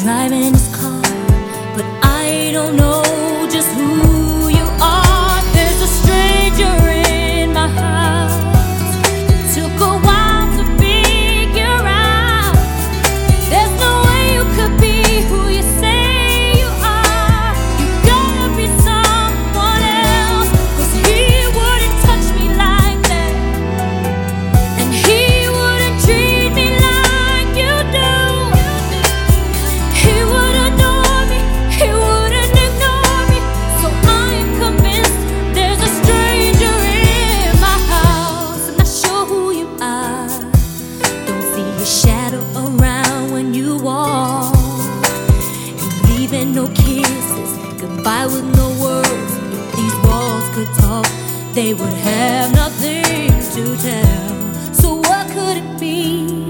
driving his car, but I don't know just who you are. There's a stranger in my house. It took a while to figure out. There's no way you could be who you say you are. You gotta be someone else, 'cause he wouldn't touch me like that, and he wouldn't treat me like you do. He would adore me, he wouldn't ignore me. So I am convinced there's a stranger in my house. I'm not sure who you are, don't see your shadow around when you walk. You're leaving no kisses, goodbye with no words. If these walls could talk, they would have nothing to tell. So what could it be?